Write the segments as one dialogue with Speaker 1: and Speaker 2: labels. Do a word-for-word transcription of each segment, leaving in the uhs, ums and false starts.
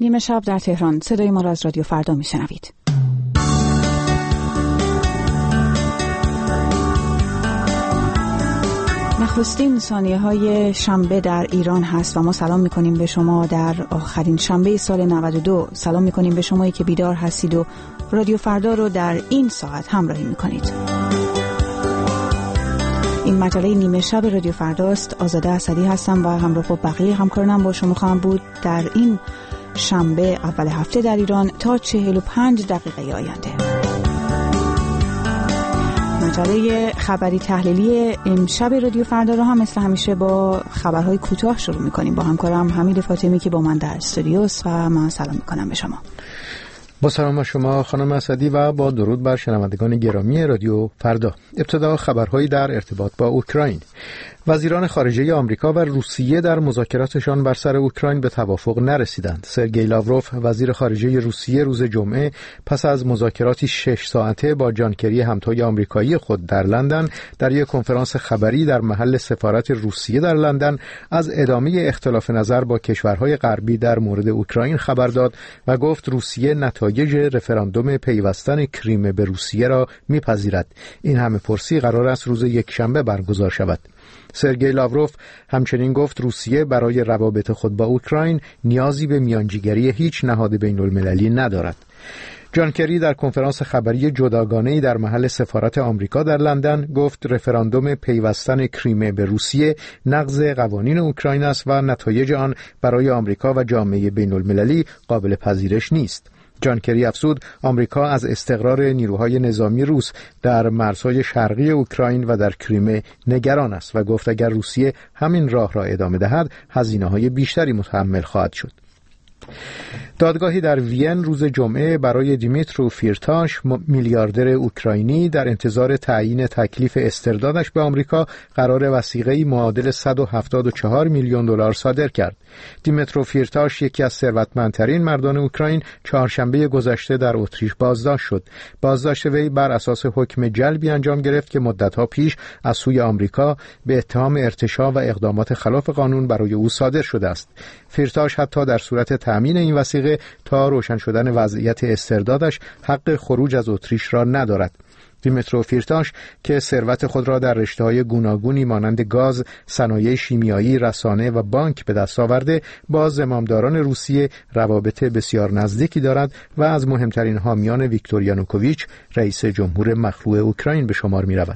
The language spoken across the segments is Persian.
Speaker 1: نیمه شب در تهران. صدای ما را از رادیو فردا میشنوید. نخستین ثانیه های شنبه در ایران هست و ما سلام میکنیم به شما در آخرین شنبه سال نود و دو. سلام میکنیم به شمایی که بیدار هستید و رادیو فردا رو در این ساعت همراهی میکنید. این مجله نیمه شب رادیو فرداست. آزاده اسدی هستم و همراه با بقیه همکارانم با شما خواهم بود در این شنبه اول هفته در ایران تا چهل و پنج دقیقه آینده. مجله خبری تحلیلی امشب رادیو فردا رو هم مثل همیشه با خبرهای کوتاه شروع می‌کنیم. با همکارم حمید فاطمی که با من در استودیوست و من سلام می‌کنم به شما.
Speaker 2: با سلام به شما خانم اسدی و با درود بر شنوندگان گرامی رادیو فردا. ابتدا خبرهایی در ارتباط با اوکراین. وزیران خارجه آمریکا و روسیه در مذاکراتشان بر سر اوکراین به توافق نرسیدند. سرگئی لاوروف وزیر خارجه روسیه روز جمعه پس از مذاکراتی شش ساعته با جان کری همتای آمریکایی خود در لندن در یک کنفرانس خبری در محل سفارت روسیه در لندن از ادامه اختلاف نظر با کشورهای غربی در مورد اوکراین خبر داد و گفت روسیه نتایج رفراندوم پیوستن کریم به روسیه را میپذیرد. این همه پرسی قرار است روز یکشنبه برگزار شود. سرگئی لاوروف همچنین گفت روسیه برای روابط خود با اوکراین نیازی به میانجیگری هیچ نهاد بین المللی ندارد. جان کری در کنفرانس خبری جداگانه‌ای در محل سفارت آمریکا در لندن گفت رفراندوم پیوستن کریم به روسیه نقض قوانین اوکراین است و نتایج آن برای آمریکا و جامعه بین المللی قابل پذیرش نیست. جان کری افزود آمریکا از استقرار نیروهای نظامی روس در مرزهای شرقی اوکراین و در کریمه نگران است و گفت اگر روسیه همین راه را ادامه دهد هزینه‌های بیشتری متحمل خواهد شد. دادگاهی در وین روز جمعه برای دیمیترو فیرتاش میلیاردر اوکراینی در انتظار تعیین تکلیف استردادش به آمریکا قرار وثیقه‌ای معادل صد و هفتاد و چهار میلیون دلار صادر کرد. دیمیترو فیرتاش یکی از ثروتمندترین مردان اوکراین چهارشنبه گذشته در اتریش بازداشت شد. بازداشت وی بر اساس حکم جلبی انجام گرفت که مدت‌ها پیش از سوی آمریکا به اتهام ارتشاء و اقدامات خلاف قانون برای او صادر شده است. فیرتاش حتی در صورت تأمین این وثیقه تا روشن شدن وضعیت استردادش حق خروج از اتریش را ندارد. دیمیترو فیرتاش که ثروت خود را در رشته‌های گوناگونی مانند گاز، صنایع شیمیایی، رسانه و بانک به دست آورده، با زمامداران روسیه روابط بسیار نزدیکی دارد و از مهمترین حامیان ویکتور یانوکوویچ رئیس جمهور مخلوع اوکراین به شمار می‌رود.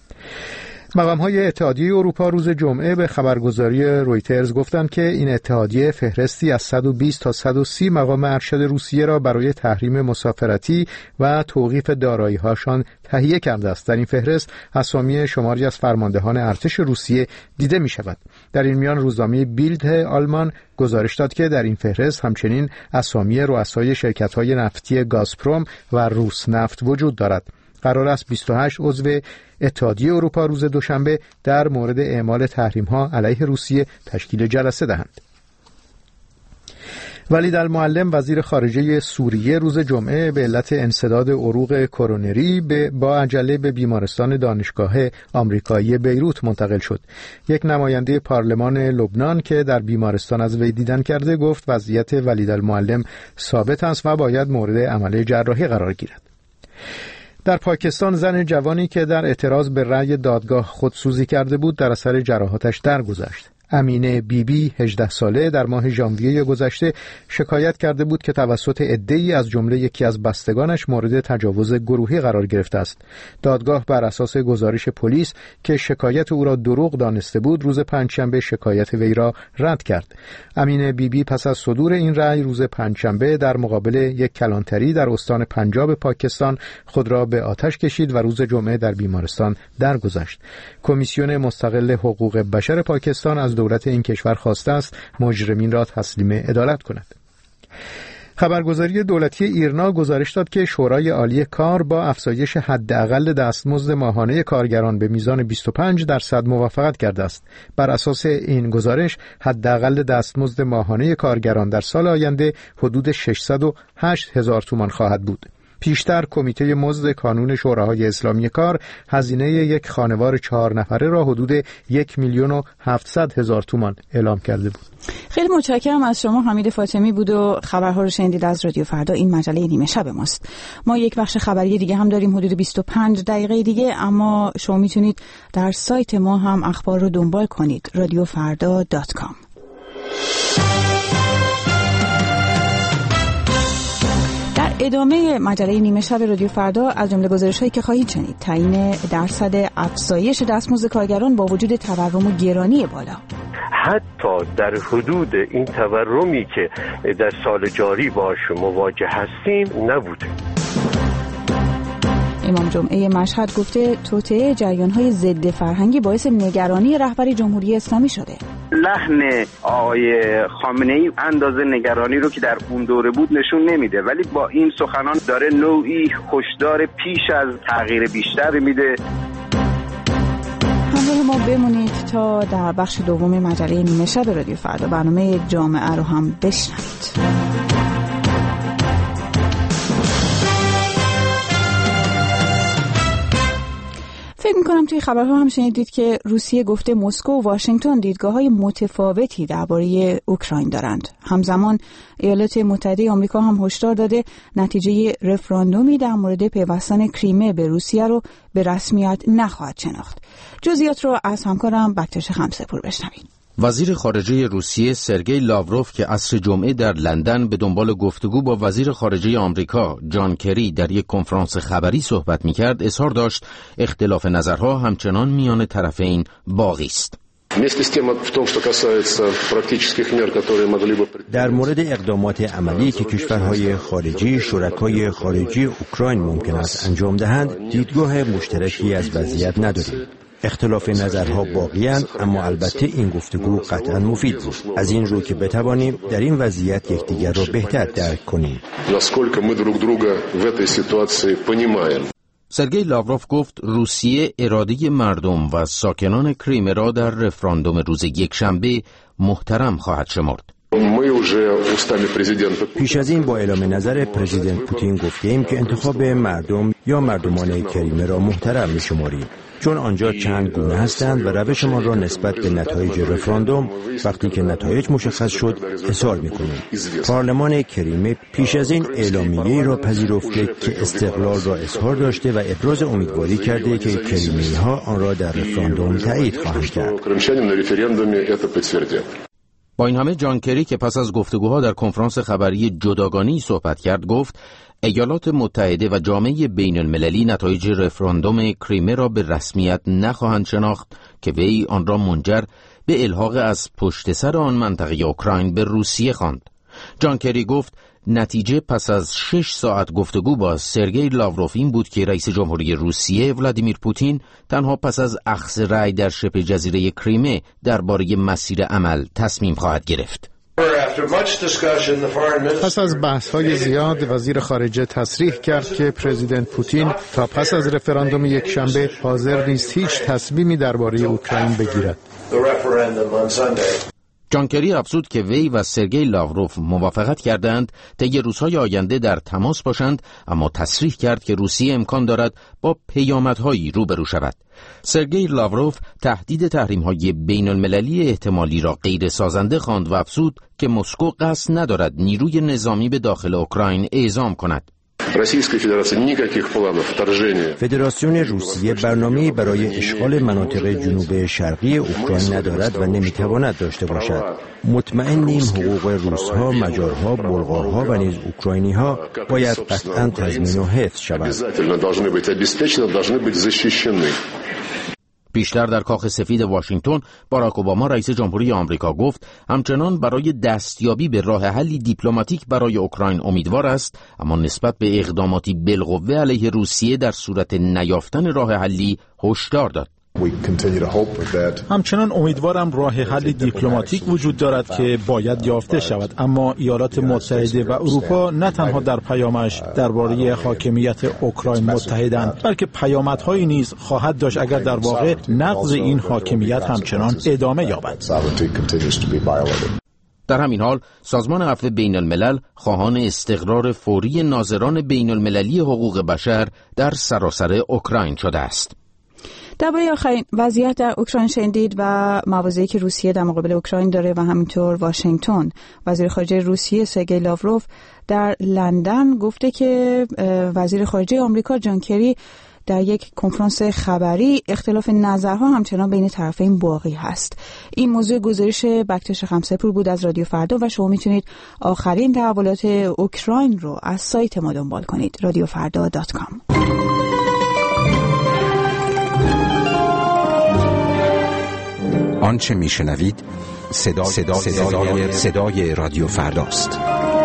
Speaker 2: مقام‌های اتحادیه اروپا روز جمعه به خبرگزاری رویترز گفتند که این اتحادیه فهرستی از صد و بیست تا صد و سی مقام ارشد روسیه را برای تحریم مسافرتی و توقیف دارایی‌هاشان تهیه کرده است. در این فهرست اسامی شماری از فرماندهان ارتش روسیه دیده می‌شود. در این میان روزنامه بیلد آلمان گزارش داد که در این فهرست همچنین اسامی رؤسای شرکت‌های نفتی گازپروم و روس نفت وجود دارد. قرار است بیست و هشت عضو اتحادیه اروپا روز دوشنبه در مورد اعمال تحریم‌ها علیه روسیه تشکیل جلسه دهند. ولیدالمعلم وزیر خارجه سوریه روز جمعه به علت انسداد عروق کرونری با عجله به بیمارستان دانشگاه آمریکایی بیروت منتقل شد. یک نماینده پارلمان لبنان که در بیمارستان از وی دیدن کرده گفت وضعیت ولیدالمعلم ثابت است و باید مورد عمل جراحی قرار گیرد. در پاکستان زن جوانی که در اعتراض به رأی دادگاه خودسوزی کرده بود در اثر جراحاتش درگذشت. امینه بیبی هجده ساله در ماه ژانویه گذشته شکایت کرده بود که توسط عده‌ای از جمله یکی از بستگانش مورد تجاوز گروهی قرار گرفته است. دادگاه بر اساس گزارش پلیس که شکایت او را دروغ دانسته بود روز پنجشنبه شکایت وی را رد کرد. امینه بیبی پس از صدور این رأی روز پنجشنبه در مقابل یک کلانتری در استان پنجاب پاکستان خود را به آتش کشید و روز جمعه در بیمارستان درگذشت. کمیسیون مستقل حقوق بشر پاکستان از دولت این کشور خواسته است مجرمین را تسلیم عدالت کند. خبرگزاری دولتی ایرنا گزارش داد که شورای عالی کار با افزایش حداقل دستمزد ماهانه کارگران به میزان بیست و پنج درصد موافقت کرده است. بر اساس این گزارش حداقل دستمزد ماهانه کارگران در سال آینده حدود ششصد و هشت هزار تومان خواهد بود. پیشتر کمیته مزد کانون شوراهای اسلامی کار هزینه یک خانوار چهار نفره را حدود یک میلیون و هفتصد هزار تومان اعلام کرده بود.
Speaker 1: خیلی متشکرم از شما. حمید فاطمی بود و خبرها رو شنیدید از رادیو فردا. این مجله نیمه شب ماست. ما یک بخش خبری دیگه هم داریم حدود بیست و پنج دقیقه دیگه، اما شما میتونید در سایت ما هم اخبار رو دنبال کنید رادیو فردا دات کام. در ادامه مجله نیمه شب رادیو فردا از جمله گزارش‌هایی که خواهید شنید: تعیین درصد افزایش دستمزد کارگران با وجود تورم و گرانی بالا.
Speaker 3: حتی در حدود این تورمی که در سال جاری باش مواجه هستیم نبوده.
Speaker 1: امام جمعه مشهد گفته توطئه جریان‌های ضد فرهنگی باعث نگرانی رهبر جمهوری اسلامی شده.
Speaker 4: لحن آقای خامنه‌ای اندازه نگرانی رو که در اون دوره بود نشون نمیده، ولی با این سخنان داره نوعی هشدار پیش از تغییر بیشتر میده.
Speaker 1: همراه ما بمونید تا در بخش دوم مجله نیمه شب رادیو فردا برنامه جامعه رو هم بشنوید. فکر می‌کنم توی خبرها هم شنیدید که روسیه گفته مسکو و واشنگتن دیدگاه‌های متفاوتی درباره اوکراین دارند. همزمان ایالات متحده آمریکا هم هشدار داده نتیجه رفراندومی در مورد پیوستن کریمه به روسیه رو به رسمیت نخواهد شناخت. جزئیات رو از همکارم بکتش خمسه‌پور بشنوید.
Speaker 5: وزیر خارجه روسیه سرگئی لاوروف که عصر جمعه در لندن به دنبال گفتگو با وزیر خارجه آمریکا جان کری در یک کنفرانس خبری صحبت می‌کرد، اظهار داشت اختلاف نظرها همچنان میان طرفین باقی است.
Speaker 6: در مورد اقدامات عملی که کشورهای خارجی شرکای خارجی اوکراین ممکن است انجام دهند، دیدگاه مشترکی از وضعیت نداریم. اختلاف نظرها باقی‌اند، اما البته این گفتگو قطعاً مفید بود، از این رو که بتوانیم در این وضعیت یکدیگر را بهتر درک کنیم.
Speaker 5: سرگئی لاوروف گفت روسیه اراده مردم و ساکنان کریمه را در رفراندوم روز یکشنبه محترم خواهد شمرد.
Speaker 6: پیش از این با اعلام نظر پرزیدنت پوتین گفتیم که انتخاب مردم یا مردمان کریمه را محترم می‌شماریم، چون آنجا چند گونه هستند و روشمان را نسبت به نتایج رفراندوم وقتی که نتایج مشخص شد اظهار می‌کنیم. پارلمان کریمه پیش از این اعلامیه‌ای را پذیرفته که استقلال را اظهار داشته و ابراز امیدواری کرده که کریمی‌ها آن را در رفراندوم تایید خواهند کرد.
Speaker 5: با این همه جان کری که پس از گفتگوها در کنفرانس خبری جداگانه‌ای صحبت کرد گفت ایالات متحده و جامعه بین المللی نتایج رفراندوم کریمه را به رسمیت نخواهند شناخت که وی آن را منجر به الحاق از پشت سر آن منطقه اوکراین به روسیه خواند. جان کری گفت نتیجه پس از شش ساعت گفتگو با سرگئی لاوروف این بود که رئیس جمهوری روسیه ولادیمیر پوتین تنها پس از اخذ رأی در شبه جزیره کریمه درباره مسیر عمل تصمیم خواهد گرفت.
Speaker 2: پس از بحث‌های زیاد وزیر خارجه تصریح کرد که پرزیدنت پوتین تا پس از رفراندوم یکشنبه حاضر نیست هیچ تصمیمی درباره اوکراین بگیرد.
Speaker 5: جان کری افزود که وی و سرگئی لاوروف موافقت کردند طی روزهای آینده در تماس باشند، اما تصریح کرد که روسیه امکان دارد با پیامدهایی روبرو شود. سرگئی لاوروف تهدید تحریم‌های بین المللی احتمالی را غیر سازنده خواند و افزود که مسکو قصد ندارد نیروی نظامی به داخل اوکراین اعزام کند.
Speaker 6: فدراسیون روسیه برنامه‌ای برای اشغال مناطق جنوب شرقی اوکراین ندارد و نمیتواند داشته باشد. مطمئنیم حقوق روس‌ها، مجارها، بلغارها و نیز اوکراینی‌ها باید قطعاً تضمین و حفظ شود.
Speaker 5: بیشتر در کاخ سفید واشنگتن باراک اوباما رئیس جمهوری آمریکا گفت همچنان برای دستیابی به راه حلی دیپلماتیک برای اوکراین امیدوار است، اما نسبت به اقداماتی بالقوه علیه روسیه در صورت نیافتن راه حلی هشدار داد.
Speaker 7: همچنان امیدوارم راه حل دیپلماتیک وجود دارد که باید یافته شود، اما ایالات متحده و اروپا نه تنها در پیامش درباره حاکمیت اوکراین متحدند، بلکه پیامدهایی نیز خواهد داشت اگر در واقع نقض این حاکمیت همچنان ادامه یابد.
Speaker 5: در همین حال سازمان عفو بین الملل خواهان استقرار فوری ناظران بین المللی حقوق بشر در سراسر اوکراین شده است.
Speaker 1: درباره آخرین وضعیت در اوکراین شنیدید و مواضعی که روسیه در مقابل اوکراین داره و همینطور واشنگتن. وزیر خارجه روسیه سرگئی لاوروف در لندن گفته که وزیر خارجه آمریکا جان کری در یک کنفرانس خبری اختلاف نظرها همچنان بین طرفین باقی هست. این موضوع گزارش بکتش خمسه‌پور بود از رادیو فردا و شما میتونید آخرین تحولات اوکراین رو از سایت ما دنبال کنید رادیو فردا دات کام.
Speaker 8: آنچه میشنوید صدای, صدای, صدای, صدای رادیو فرداست.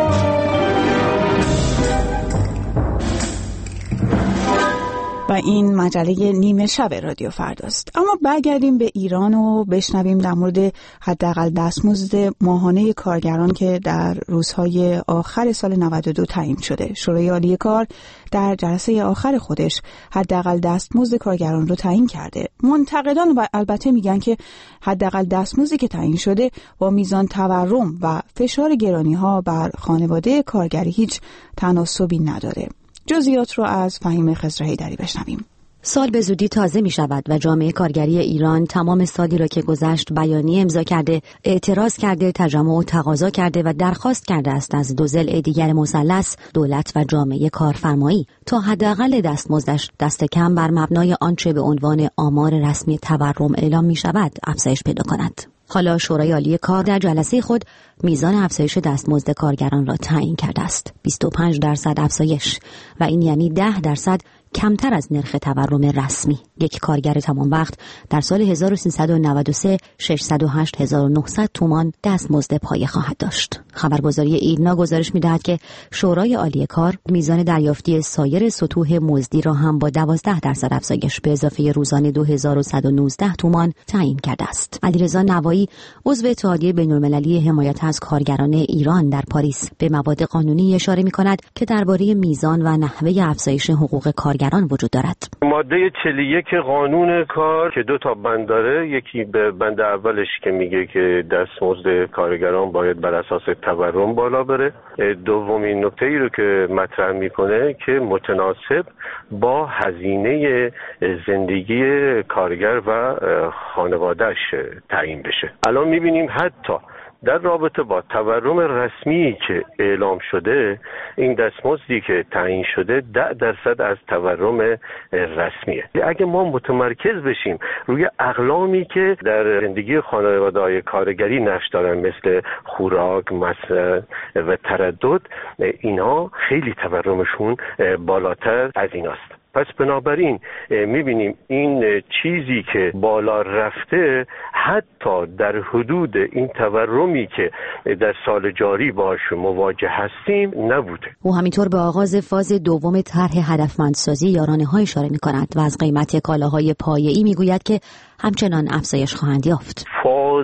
Speaker 1: و این مجله نیمه شب رادیو فرداست. اما برگردیم به ایران و بشنویم در مورد حداقل دستمزد ماهانه کارگران که در روزهای آخر سال نود و دو تعیین شده. شورای عالی کار در جلسه آخر خودش حداقل دستمزد کارگران رو تعیین کرده. منتقدان و البته میگن که حداقل دستمزدی که تعیین شده با میزان تورم و فشار گرانی‌ها بر خانواده کارگری هیچ تناسبی نداره. جزئیات رو از فهیم خضرحیدری بشنویم.
Speaker 9: سال به زودی تازه می شود و جامعه کارگری ایران تمام سالی را که گذشت بیانیه امضا کرده، اعتراض کرده، تجمع و تقاضا کرده و درخواست کرده است از دو ضلع دیگر مثلث، دولت و جامعه کارفرمایی، تا حداقل دستمزدش دست کم بر مبنای آنچه به عنوان آمار رسمی تورم اعلام می شود افزایش پیدا کند. حالا شورای عالی کار در جلسه خود میزان افزایش دستمزد کارگران را تعیین کرده است. بیست و پنج درصد افزایش و این یعنی ده درصد کمتر از نرخ تورم رسمی. یک کارگر تمام وقت در سال هزار و سیصد و نود و سه ششصد و هشت هزار و نهصد تومان دستمزد پایه خواهد داشت. خبرگزاری ایرنا گزارش می‌دهد که شورای عالی کار میزان دریافتی سایر سطوح مزدی را هم با دوازده درصد افزایش به اضافه روزانه دو هزار و صد و نوزده تومان تعیین کرده است. علیرضا نوایی عضو اتحادیه بین‌المللی حمایت از کارگران ایران در پاریس به مواد قانونی اشاره می‌کند که درباره میزان و نحوه افزایش حقوق کارگران وجود دارد.
Speaker 3: ماده چهل و یک قانون کار که دو تا بند داره، یکی به بند اولش که میگه که دستمزد کارگران باید بر اساس تورم بالا بره، دومین نکته ای رو که مطرح میکنه که متناسب با هزینه زندگی کارگر و خانواده‌اش تعیین بشه. الان میبینیم حتی در رابطه با تورم رسمی که اعلام شده، این دستمزدی که تعیین شده ده درصد از تورم رسمیه. اگه ما متمرکز بشیم روی اقلامی که در زندگی خانواده‌های کارگری نقش دارن، مثل خوراک، مسکن و تردد، اینا خیلی تورمشون بالاتر از ایناست. پس بنابراین میبینیم این چیزی که بالا رفته حتی در حدود این تورمی که در سال جاری باش مواجه هستیم نبوده.
Speaker 9: او همینطور به آغاز فاز دوم طرح هدفمندسازی یارانه‌ها اشاره می‌کند و از قیمت کالاهای پایه‌ای میگوید که همچنان افزایش خواهند یافت.
Speaker 3: فاز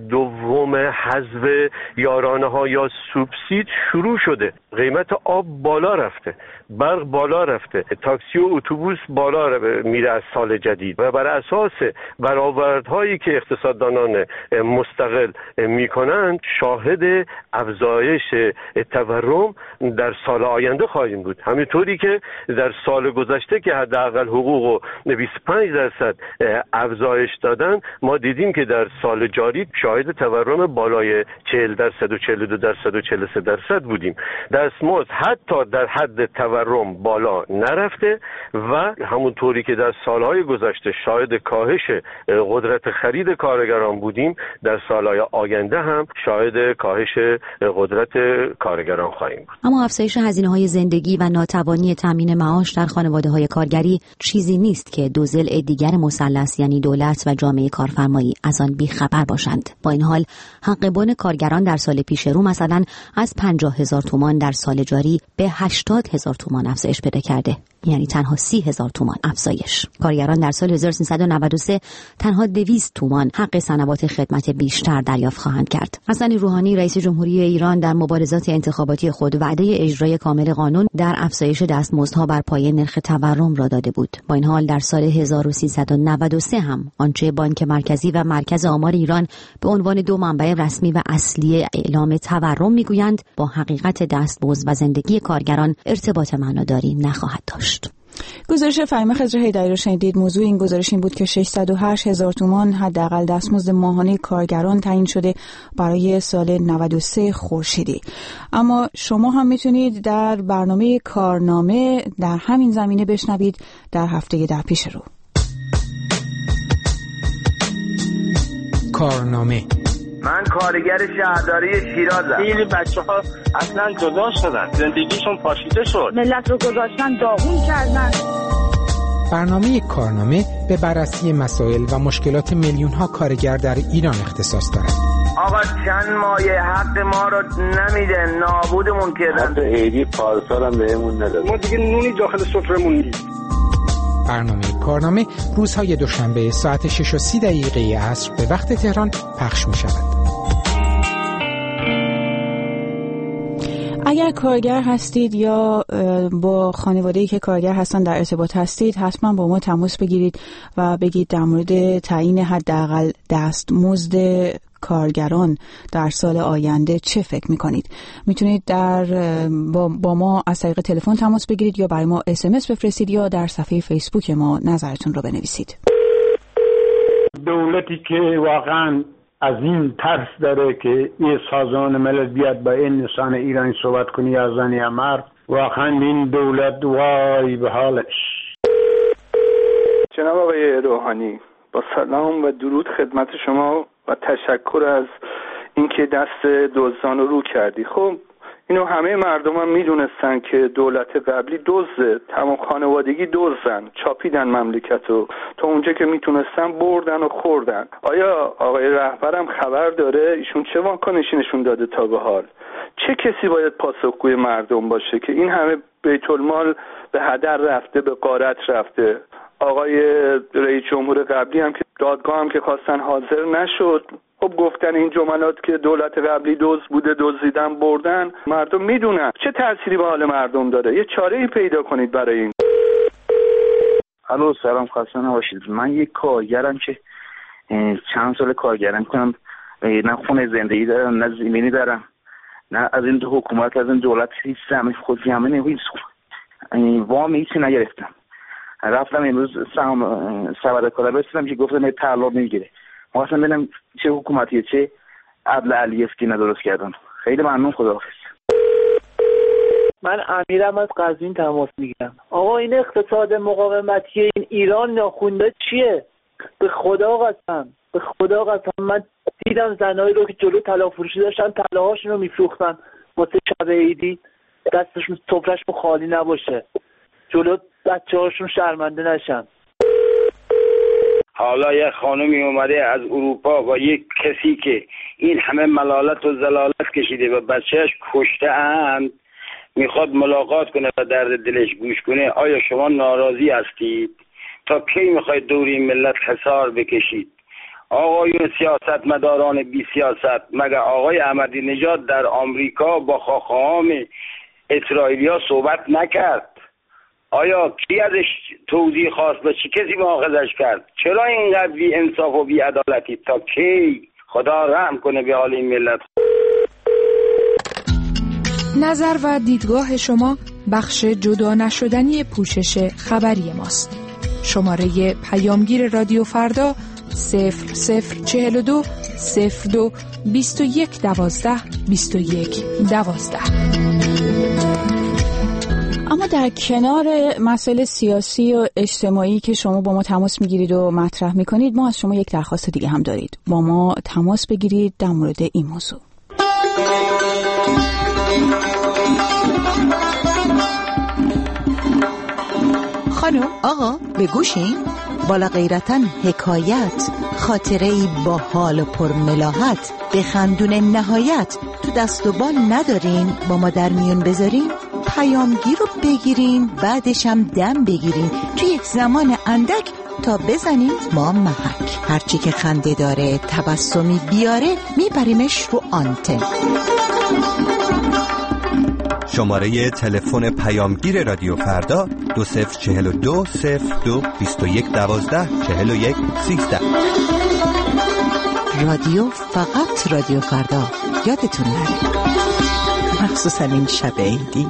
Speaker 3: دوم حذف یارانه‌ها یا سوبسید شروع شده. قیمت آب بالا رفته، برق بالا رفته، تاکسی و اتوبوس بالا میره از سال جدید و بر اساس برآوردهایی که اقتصاددانان مستقل میکنند شاهد افزایش تورم در سال آینده خواهیم بود. همینطوری که در سال گذشته که حداقل حقوق بیست و پنج درصد افزایش دادن، ما دیدیم که در سال جاری شاهد تورم بالای چهل درصد و چهل و دو درصد و چهل و سه درصد بودیم. دستمزد حتی در حد تورم بالا نرفته و همونطوری که در سالهای گذشته شاهد کاهش قدرت خرید کارگران بودیم، در سالهای آینده هم شاهد کاهش قدرت کارگران خواهیم بود.
Speaker 9: اما افزایش هزینه‌های زندگی و ناتوانی تامین معاش در خانواده‌های کارگری چیزی نیست که دو ضلع دیگر مثلث یعنی دولت و جامعه کارفرمایی از آن بی‌خبر باشند. با این حال حق بن کارگران در سال پیش رو مثلا از پنجاه هزار تومان در سال جاری به هشتاد هزار تومان افزایش پیدا کرده. یعنی تنها سی هزار تومان افزایش. کارگران در سال هزار و سیصد و نود و سه تنها دویست تومان حق صنوات خدمت بیشتر دریافت خواهند کرد. حسن روحانی رئیس جمهوری ایران در مبارزات انتخاباتی خود وعده اجرای کامل قانون در افزایش دستمزدها بر پایه نرخ تورم را داده بود. با این حال در سال هزار و سیصد و نود و سه هم آنچه بانک مرکزی و مرکز آمار ایران به عنوان دو منبع رسمی و اصلی اعلام تورم میگویند با حقیقت دستمزد و زندگی کارگران ارتباط معناداری نخواهد داشت.
Speaker 1: گزارش فهیمه خضر هیدری رو شنیدید. موضوع این گزارش این بود که ششصد و هشت هزار تومان حداقل دستمزد ماهانه کارگران تعیین شده برای سال نود و سه خورشیدی. اما شما هم میتونید در برنامه کارنامه در همین زمینه بشنوید در هفته در پیش رو.
Speaker 10: کارنامه.
Speaker 11: من کارگر شهرداری شیرازم.
Speaker 12: خیلی بچه‌ها اصلا جدا شدن، زندگیشون پاشیده شد،
Speaker 13: ملت رو گذاشتن داغون کردن.
Speaker 10: برنامه کارنامه به بررسی مسائل و مشکلات میلیون‌ها کارگر در ایران اختصاص دارد.
Speaker 11: آقا چند مایه حق ما رو نمیده، نابودمون کردن.
Speaker 14: حتی عیدی پارسال هم بهمون نداد.
Speaker 12: ما دیگه نونی داخل سفرمون نیست.
Speaker 10: برنامه کارنامه روزهای دوشنبه ساعت شش و سی دقیقه عصر به وقت تهران پخش می شود.
Speaker 1: اگر کارگر هستید یا با خانواده‌ای که کارگر هستن در ارتباط هستید، حتما با ما تماس بگیرید و بگید در مورد تعیین حداقل دستمزد کارگران در سال آینده چه فکر میکنید. میتونید در با, با ما از طریق تلفن تماس بگیرید یا برای ما اس ام اس بفرستید یا در صفحه فیسبوک ما نظرتون رو بنویسید.
Speaker 15: دولتی که واقعا از این ترس داره که این سازمان ملل بیاد با این نشان ایرانی صحبت کنی یا زنی یا مرد، واقعا این دولت وای به حالش.
Speaker 16: جناب آقای روحانی، با سلام و درود خدمت شما و تشکر از اینکه دست دزدان رو رو کردی. خب اینو همه مردم هم میدونستن که دولت قبلی دزده، تمام خانوادگی دزدن، چاپیدن مملکتو تا اونجا که میتونستن بردن و خوردن. آیا آقای رهبرم خبر داره ایشون چه واکنشی نشون داده تا به حال؟ چه کسی باید پاسخگوی مردم باشه که این همه بیت المال به هدر رفته، به غارت رفته؟ آقای رئیس جمهور قبلی هم که دادگاه هم که خواستن حاضر نشد. خب گفتن این جملات که دولت قبلی دزد بوده، دزدیدن، بردن. مردم میدونن چه تأثیری به حال مردم داره. یه چاره‌ای پیدا کنید برای این.
Speaker 17: الو سلام، خسته نباشید. من یک کارگرم که چند سال کارگرم کنم، نه خونه زندگی دارم، نه زمینی دارم، نه از این حکومت از این دولت هیچ زمین خود زمین هیچ وام هیچی نگرفتم. رفتم امروز سهم سبد کالا رسیدم که گفتن طلا میگیره. ما اصلا ببینم چه حکومتیه، چه عدل علیه که ندرست کردن. خیلی ممنون، خداحافظ.
Speaker 18: من امیرم از قزوین تماس میگیرم. آقا این اقتصاد مقاومتی این ایران ناخونده چیه؟ به خدا قسم، به خدا قسم من دیدم زنایی رو که جلو طلا فروشی داشتن طلاهاشون رو میفروختن واسه شب عیدی، دستشون سفرهشون خالی نباشه، جلو بچه‌هاشون شرمنده نشن.
Speaker 19: حالا یه خانمی اومده از اروپا با یک کسی که این همه ملالت و زلالت کشیده و بچهش کشته اند میخواد ملاقات کنه و درد دلش گوش کنه. آیا شما ناراضی هستید؟ تا کی میخواید دوری ملت حصار بکشید؟ آقایون سیاست مداران بی سیاست، مگه آقای احمدی نژاد در آمریکا با خاخام اسرائیلیا صحبت نکرد؟ آیا کی ازش توضیح خواست و چه کسی مؤاخذش کرد؟ چرا اینقدر بی انصاف و بی عدالتی؟ تا کی؟ خدا رحم کنه به حال این ملت.
Speaker 20: نظر و دیدگاه شما بخش جدا نشدنی پوشش خبری ماست. شماره پیامگیر رادیو فردا صفر صفر چهل و دو صفر دو بیست و یک دوازده بیست و یک دوازده.
Speaker 1: اما در کنار مسائل سیاسی و اجتماعی که شما با ما تماس میگیرید و مطرح میکنید، ما از شما یک درخواست دیگه هم دارید. با ما تماس بگیرید در مورد این موضوع.
Speaker 21: خانم، آقا، بگوشین؟ بالا غیرتن حکایت، خاطره‌ای با حال و پرملاحت، بخندون نهایت، تو دست و بال ندارین با ما در میون بذارین؟ پیامگیر رو بگیرین، بعدش هم دم بگیرین، توی یک زمان اندک تا بزنیم ما محک. هرچی که خنده داره، تبسمی بیاره، میبریمش رو آنتن.
Speaker 8: شماره تلفن پیامگیر رادیو فردا دو صفر چهل و دو صفر دو بیست و یک دوازده چهل و یک سیزده.
Speaker 21: رادیو فقط رادیو فردا، یادتون نره، مخصوصا این شب عیدی.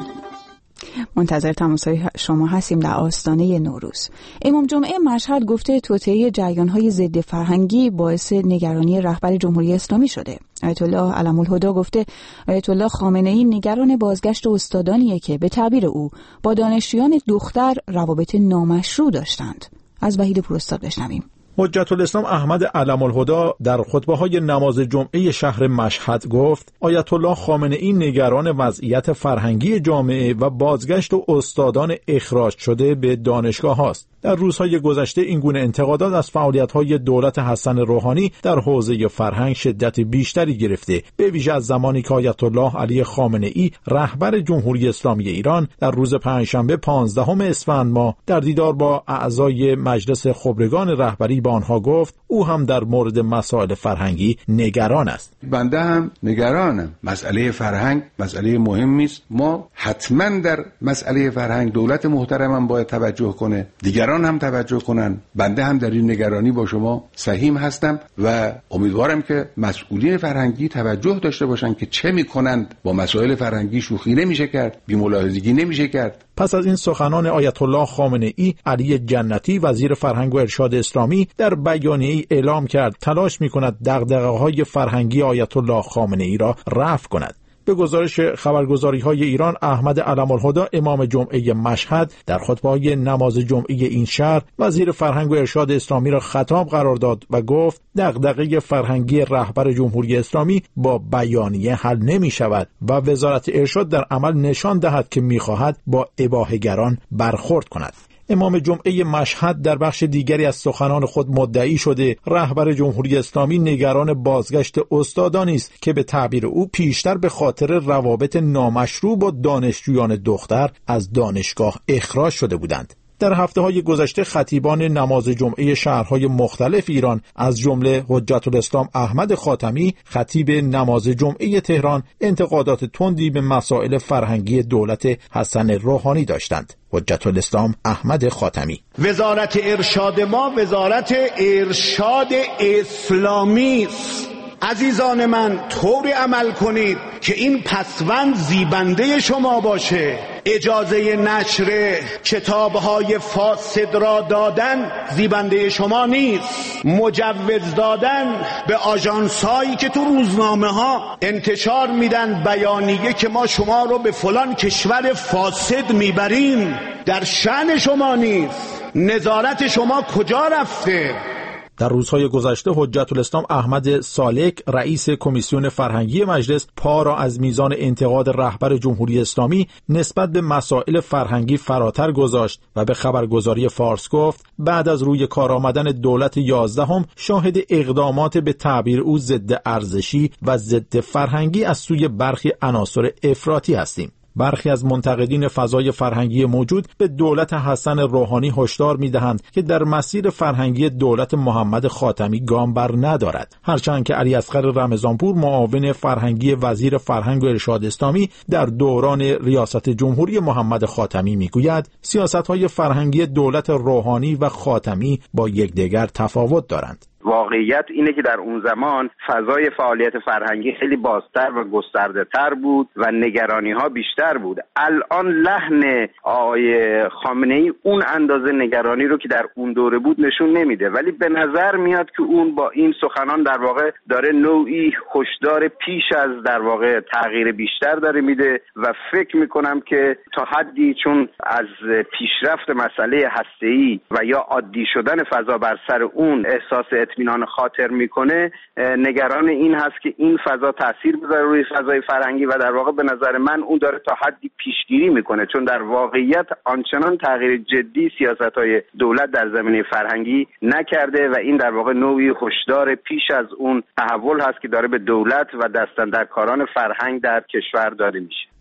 Speaker 1: منتظر تماس‌های شما هستیم در آستانه نوروز. امام جمعه مشهد گفته توطئه جریان‌های ضد فرهنگی باعث نگرانی رهبر جمهوری اسلامی شده. آیت الله علم الهدی گفته آیت الله خامنه‌ای نگران بازگشت استادانیه که به تعبیر او با دانشجویان دختر روابط نامشروع داشتند. از وحید پوراستاد بشنویم.
Speaker 7: حجت الاسلام احمد علم الهدی در خطبه‌های نماز جمعه شهر مشهد گفت آیت الله خامنه‌ای نگران وضعیت فرهنگی جامعه و بازگشت و استادان اخراج شده به دانشگاه هاست. در روزهای گذشته این گونه انتقادات از فعالیت‌های دولت حسن روحانی در حوزه فرهنگ شدت بیشتری گرفته، به ویژه از زمانی که آیت الله علی خامنه‌ای رهبر جمهوری اسلامی ایران در روز پنجشنبه پانزدهم اسفند ماه در دیدار با اعضای مجلس خبرگان رهبری با آنها گفت او هم در مورد مسائل فرهنگی نگران است.
Speaker 4: بنده هم نگرانم. مسئله فرهنگ مسئله مهمی است. ما حتما در مسئله فرهنگ دولت محترمم باید توجه کنه، دیگران هم توجه کنن. بنده هم در این نگرانی با شما سهیم هستم و امیدوارم که مسئولین فرهنگی توجه داشته باشن که چه میکنند. با مسائل فرهنگی شوخی نمیشه کرد، بی‌ملاحظگی نمیشه کرد.
Speaker 7: پس از این سخنان آیت الله خامنه‌ای، علی جنتی وزیر فرهنگ و ارشاد اسلامی در بیانیه‌ای اعلام کرد تلاش می‌کند دغدغه‌های فرهنگی آیت الله خامنه‌ای را رفع کند. به گزارش خبرگزاری‌های ایران، احمد علم الهدی امام جمعه مشهد در خطبه‌های نماز جمعه این شهر وزیر فرهنگ و ارشاد اسلامی را خطاب قرار داد و گفت دغدغه فرهنگی رهبر جمهوری اسلامی با بیانیه حل نمی‌شود و وزارت ارشاد در عمل نشان دهد که می‌خواهد با اباحه‌گران برخورد کند. امام جمعه مشهد در بخش دیگری از سخنان خود مدعی شده رهبر جمهوری اسلامی نگران بازگشت استادانی است که به تعبیر او پیشتر به خاطر روابط نامشروع با دانشجویان دختر از دانشگاه اخراج شده بودند. در هفته‌های گذشته خطیبان نماز جمعه شهرهای مختلف ایران از جمله حجت الاسلام احمد خاتمی خطیب نماز جمعه تهران انتقادات تندی به مسائل فرهنگی دولت حسن روحانی داشتند. حجت الاسلام احمد خاتمی:
Speaker 22: وزارت ارشاد ما وزارت ارشاد اسلامی است. عزیزان من، طوری عمل کنید که این پسوند زیبنده شما باشه. اجازه نشر کتاب‌های فاسد را دادن زیبنده شما نیست. مجوز دادن به آژانس‌هایی که تو روزنامه‌ها انتشار میدن بیانیه که ما شما رو به فلان کشور فاسد میبریم در شأن شما نیست. نظارت شما کجا رفته؟
Speaker 7: در روزهای گذشته حجت الاسلام احمد سالک رئیس کمیسیون فرهنگی مجلس پا را از میزان انتقاد رهبر جمهوری اسلامی نسبت به مسائل فرهنگی فراتر گذاشت و به خبرگزاری فارس گفت بعد از روی کار آمدن دولت یازدهم شاهد اقدامات به تعبیر او ضد ارزشی و ضد فرهنگی از سوی برخی عناصر افراطی هستیم. برخی از منتقدین فضای فرهنگی موجود به دولت حسن روحانی هشدار می‌دهند که در مسیر فرهنگی دولت محمد خاتمی گام بر ندارد، هرچند که علی اصغر رمضانپور معاون فرهنگی وزیر فرهنگ و ارشاد اسلامی در دوران ریاست جمهوری محمد خاتمی میگوید سیاست‌های فرهنگی دولت روحانی و خاتمی با یکدیگر تفاوت دارند.
Speaker 19: واقعیت اینه که در اون زمان فضای فعالیت فرهنگی خیلی بازتر و گسترده تر بود و نگرانی ها بیشتر بود. الان لحن آقای خامنه ای اون اندازه نگرانی رو که در اون دوره بود نشون نمیده، ولی به نظر میاد که اون با این سخنان در واقع داره نوعی هشدار پیش از در واقع تغییر بیشتر داره میده و فکر میکنم که تا حدی چون از پیشرفت مسئله هسته‌ای و یا عادی شدن فضا بر سر اون احساس اطمینان خاطر میکنه، نگران این هست که این فضا تاثیر بذاره روی فضای فرهنگی و در واقع به نظر من اون داره تا حدی پیشگیری میکنه، چون در واقعیت آنچنان تغییر جدی سیاست‌های دولت در زمینه فرهنگی نکرده و این در واقع نوعی هشدار پیش از اون تحول هست که داره به دولت و دستاندرکاران فرهنگ در کشور داده میشه.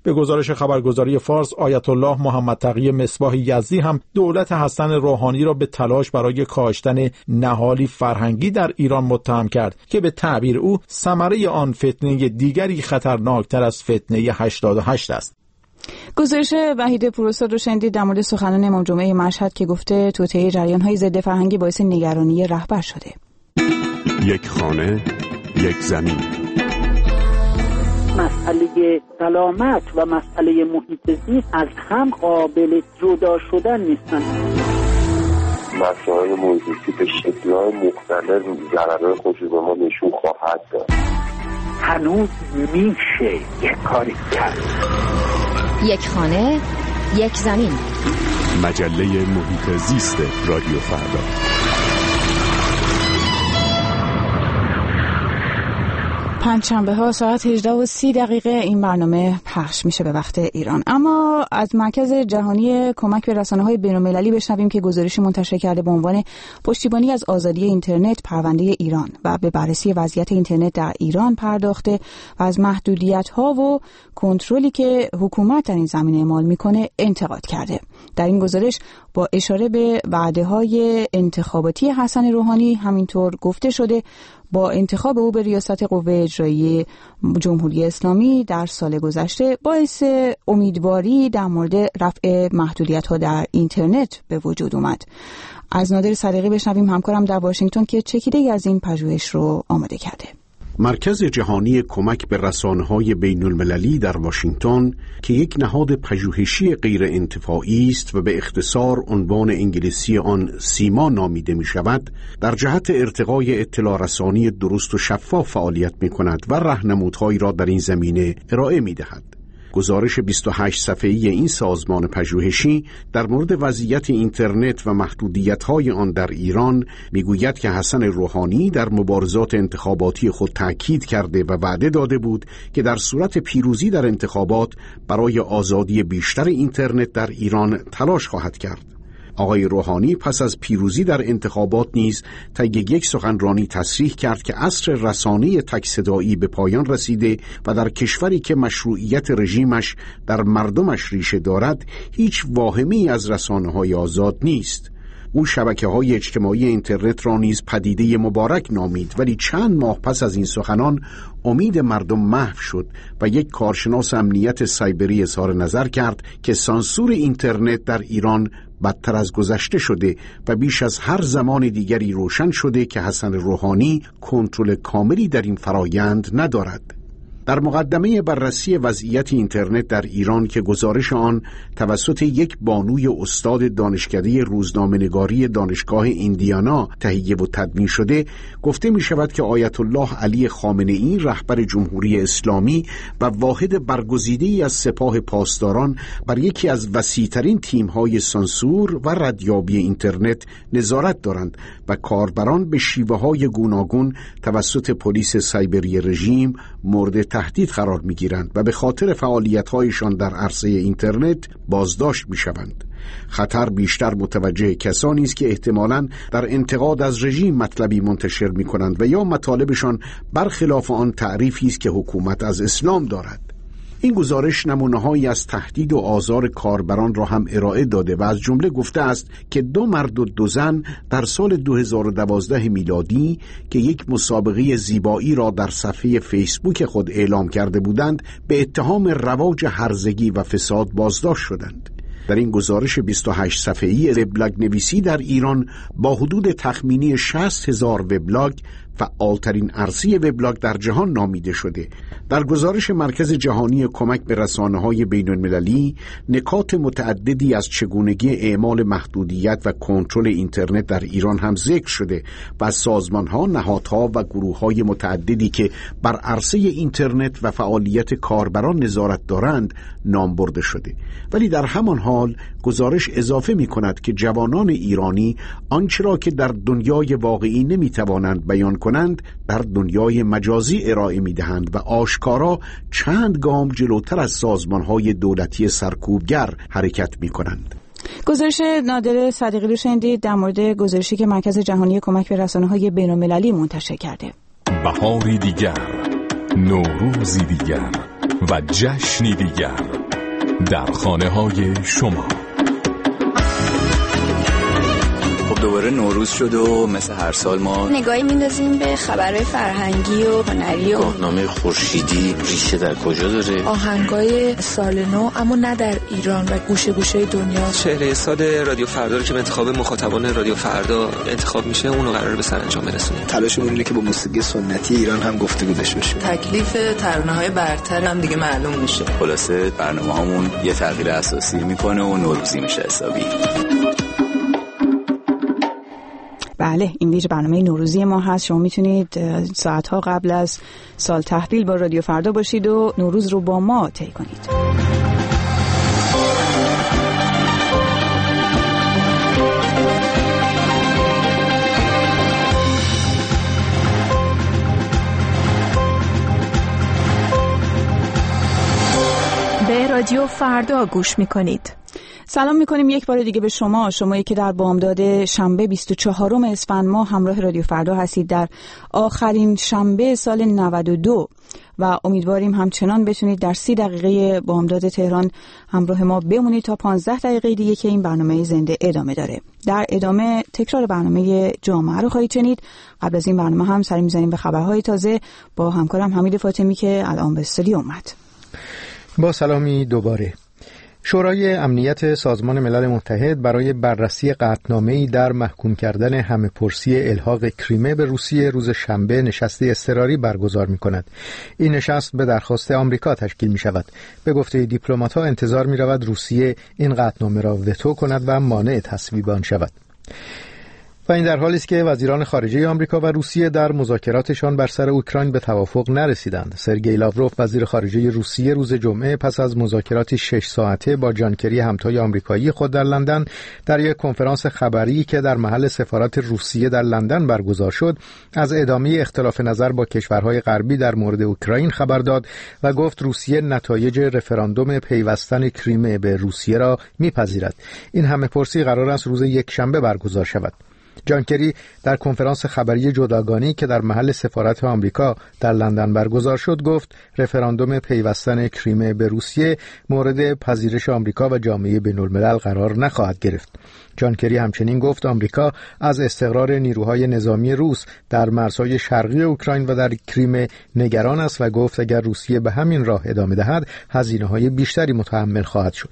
Speaker 7: به گزارش خبرگزاری فارس، آیت الله محمد تقی مصباح یزدی هم دولت حسن روحانی را به تلاش برای کاشتن نهالی فرهنگی در ایران متهم کرد که به تعبیر او ثمره آن فتنه دیگری خطرناکتر از فتنه هشتاد و هشت است.
Speaker 1: گزارش وحید پوراستاد رو شنیدید در مورد سخنان امام جمعه مشهد که گفته توطئه جریان‌های ضد فرهنگی باعث نگرانی رهبر شده.
Speaker 2: یک خانه، یک زمین.
Speaker 18: مسئله سلامت و مسئله محیط زیست از هم قابل جدا شدن نیستند.
Speaker 14: مسائل محیط زیستی به شکل‌های مختلف ضررهای خودش به ما نشون خواهد داد.
Speaker 18: هنوز میشه یک کاری کرد.
Speaker 9: یک خانه، یک زمین.
Speaker 2: مجله محیط زیست رادیو فردا.
Speaker 1: پنجشنبه ها ساعت هجده و سی دقیقه این برنامه پخش میشه به وقت ایران. اما از مرکز جهانی کمک به رسانه‌های بین‌المللی بشنویم که گزارشی منتشر کرده به عنوان پشتیبانی از آزادی اینترنت پرونده ایران و به بررسی وضعیت اینترنت در ایران پرداخته و از محدودیت‌ها و کنترلی که حکومت در این زمینه اعمال میکنه انتقاد کرده. در این گزارش با اشاره به وعده‌های انتخاباتی حسن روحانی همینطور گفته شده با انتخاب او به ریاست قوه اجرایی جمهوری اسلامی در سال گذشته باعث امیدواری در مورد رفع محدودیت‌ها در اینترنت به وجود اومد. از نادر صدیقی بشنویم، همکارم در واشنگتن، که چکیده‌ای از این پژوهش رو آماده کرده.
Speaker 6: مرکز جهانی کمک به رسانه‌های بین‌المللی در واشنگتن که یک نهاد پژوهشی غیر انتفاعی است و به اختصار عنوان انگلیسی آن سیما نامیده می‌شود، در جهت ارتقای اطلاع رسانی درست و شفاف فعالیت می‌کند و راهنمودهایی را در این زمینه ارائه می‌دهد. گزارش بیست و هشت صفحه‌ای این سازمان پژوهشی در مورد وضعیت اینترنت و محدودیت‌های آن در ایران می‌گوید که حسن روحانی در مبارزات انتخاباتی خود تأکید کرده و وعده داده بود که در صورت پیروزی در انتخابات برای آزادی بیشتر اینترنت در ایران تلاش خواهد کرد. آقای روحانی پس از پیروزی در انتخابات نیز طی یک سخنرانی تصریح کرد که عصر رسانه تک صدایی به پایان رسیده و در کشوری که مشروعیت رژیمش در مردمش ریشه دارد هیچ واهمه‌ای از رسانه‌های آزاد نیست. او شبکه‌های اجتماعی اینترنت را نیز پدیده مبارک نامید، ولی چند ماه پس از این سخنان امید مردم محو شد و یک کارشناس امنیت سایبری اظهار نظر کرد که سانسور اینترنت در ایران بدتر از گذشته شده و بیش از هر زمان دیگری روشن شده که حسن روحانی کنترل کاملی در این فرایند ندارد. در مقدمه بررسی وضعیت اینترنت در ایران که گزارش آن توسط یک بانوی استاد دانشکده روزنامه‌نگاری دانشگاه ایندیانا تهیه و تدوین شده، گفته می شود که آیت الله علی خامنه‌ای رهبر جمهوری اسلامی و واحد برگزیده‌ای از سپاه پاسداران بر یکی از وسیع‌ترین تیم‌های سانسور و ردیابی اینترنت نظارت دارند و کاربران به شیوه‌های گوناگون توسط پلیس سایبری رژیم مورد تهدید قرار می‌گیرند و به خاطر فعالیت‌هایشان در عرصه اینترنت بازداشت می‌شوند. خطر بیشتر متوجه کسانی است که احتمالاً در انتقاد از رژیم مطلبی منتشر می‌کنند و یا مطالبشان برخلاف آن تعریفی است که حکومت از اسلام دارد. این گزارش نمونه‌هایی از تهدید و آزار کاربران را هم ارائه داده و از جمله گفته است که دو مرد و دو زن در سال دو هزار و دوازده میلادی که یک مسابقه زیبایی را در صفحه فیسبوک خود اعلام کرده بودند به اتهام رواج هرزگی و فساد بازداشت شدند. در این گزارش بیست و هشت صفحه‌ای وبلاگ نویسی در ایران با حدود تخمینی شصت هزار وبلاگ فعالترین عرصه وبلاگ در جهان نامیده شده. در گزارش مرکز جهانی کمک به رسانه‌های بین‌المللی نکات متعددی از چگونگی اعمال محدودیت و کنترل اینترنت در ایران هم ذکر شده و از سازمان‌ها، نهادها و گروه‌های متعددی که بر عرصه اینترنت و فعالیت کاربران نظارت دارند نام برده شده. ولی در همان حال گزارش اضافه می‌کند که جوانان ایرانی آنچه را که در دنیای واقعی نمی‌توانند بیان کنند در دنیای مجازی ارائه می‌دهند و آشکارا چند گام جلوتر از سازمان‌های دولتی سرکوبگر حرکت می‌کنند.
Speaker 1: گزارش نادر صدیقی رو شنیدید در مورد گزارشی که مرکز جهانی کمک به رسانه‌های بین‌المللی منتشر کرده.
Speaker 2: بهاری دیگر، نوروزی دیگر، و جشنی دیگر در خانه های شما.
Speaker 3: خب دوباره نوروز شد و مثل هر سال ما
Speaker 5: نگاهی میندازیم به خبرهای فرهنگی و هنری و
Speaker 3: گاهنامه خورشیدی ریشه در کجا داره،
Speaker 20: آهنگای سال نو اما نه در ایران و گوشه گوشه دنیا.
Speaker 23: چهره سال رادیو فردا رو که به انتخاب مخاطبان رادیو فردا انتخاب میشه اونو قراره به سرانجام برسونیم.
Speaker 3: تلاشمون اینه که با موسیقی سنتی ایران هم گفتگو داشته باشیم.
Speaker 24: تکلیف ترانه‌های برتر هم دیگه معلوم میشه.
Speaker 3: خلاصه برنامه‌هامون یه تغییر اساسی میکنه و نوروزی میشه حسابی.
Speaker 1: بله، این ویژه برنامه نوروزی ما هست. شما میتونید ساعتها قبل از سال تحویل با رادیو فردا باشید و نوروز رو با ما طی کنید.
Speaker 20: به رادیو فردا گوش میکنید.
Speaker 1: سلام میکنیم یک بار دیگه به شما شمایی که در بامداد شنبه بیست و چهارم اسفند ماه همراه رادیو فردا هستید در آخرین شنبه سال نود و دو و امیدواریم همچنان بتونید در سی دقیقه بامداد تهران همراه ما بمونید تا پانزده دقیقه دیگه که این برنامه زنده ادامه داره. در ادامه تکرار برنامه جامعه رو خواهید شنید. قبل از این برنامه هم سری میزنیم به خبرهای تازه با همکارم حمید فاطمی که الان به استودیو اومد.
Speaker 25: با سلامی دوباره. شورای امنیت سازمان ملل متحد برای بررسی قطعنامه‌ای در محکوم کردن همه‌پرسی الحاق کریمه به روسیه روز شنبه نشستی اضطراری برگزار می‌کند. این نشست به درخواست آمریکا تشکیل می‌شود. به گفته دیپلمات‌ها انتظار می‌رود روسیه این قطعنامه را وتو کند و مانع تصویب آن شود. و این در حالی است که وزیران خارجه آمریکا و روسیه در مذاکراتشان بر سر اوکراین به توافق نرسیدند. سرگئی لاوروف وزیر خارجه روسیه روز جمعه پس از مذاکراتی شش ساعته با جان کری همتای آمریکایی خود در لندن در یک کنفرانس خبری که در محل سفارت روسیه در لندن برگزار شد از ادامه اختلاف نظر با کشورهای غربی در مورد اوکراین خبر داد و گفت روسیه نتایج رفراندوم پیوستن کریمه به روسیه را میپذیرد. این همه‌پرسی قرار است روز یکشنبه برگزار شود. جان کری در کنفرانس خبری جداگانه که در محل سفارت آمریکا در لندن برگزار شد گفت رفراندوم پیوستن کریمه به روسیه مورد پذیرش آمریکا و جامعه بین‌الملل قرار نخواهد گرفت. جان کری همچنین گفت آمریکا از استقرار نیروهای نظامی روس در مرزهای شرقی اوکراین و در کریمه نگران است و گفت اگر روسیه به همین راه ادامه دهد هزینه‌های بیشتری متحمل خواهد شد.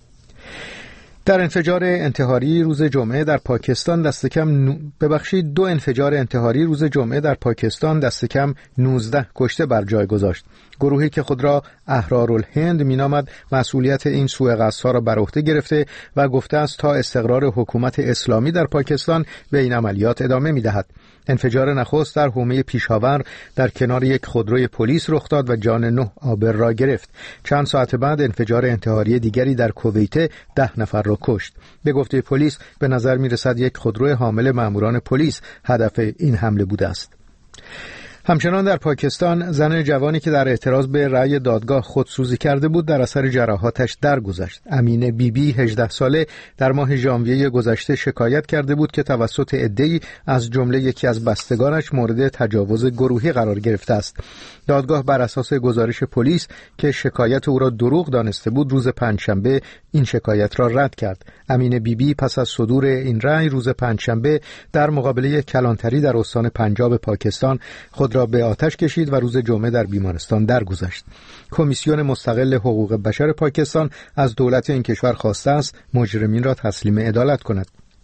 Speaker 25: در انفجار انتحاری روز جمعه در پاکستان دست کم نو... ببخشید دو انفجار انتحاری روز جمعه در پاکستان دست کم نوزده کشته بر جای گذاشت. گروهی که خود را احرارالهند مینامد مسئولیت این سوءقصدها را بر عهده گرفته و گفته است تا استقرار حکومت اسلامی در پاکستان به این عملیات ادامه می‌دهد. انفجار نخست در حومه پیشاور در کنار یک خودروی پلیس رخ داد و جان نه آبر را گرفت. چند ساعت بعد انفجار انتحاری دیگری در کویت ده نفر را کشت. به گفته پلیس به نظر می‌رسد یک خودرو حامل ماموران پلیس هدف این حمله بوده است. همچنان در پاکستان زن جوانی که در اعتراض به رأی دادگاه خودسوزی کرده بود در اثر جراحاتش درگذشت. امینه بیبی هجده ساله در ماه ژانویه گذشته شکایت کرده بود که توسط عده‌ای از جمله یکی از بستگانش مورد تجاوز گروهی قرار گرفته است. دادگاه بر اساس گزارش پلیس که شکایت او را دروغ دانسته بود روز پنجشنبه این شکایت را رد کرد. امینه بیبی پس از صدور این رأی روز پنجشنبه در مقابله کلانتری در استان پنجاب پاکستان خود را به آتش کشید و روز جمعه در بیمارستان درگذشت. کمیسیون مستقل حقوق بشر پاکستان از دولت این کشور خواسته است مجرمین را تسلیم عدالت کند.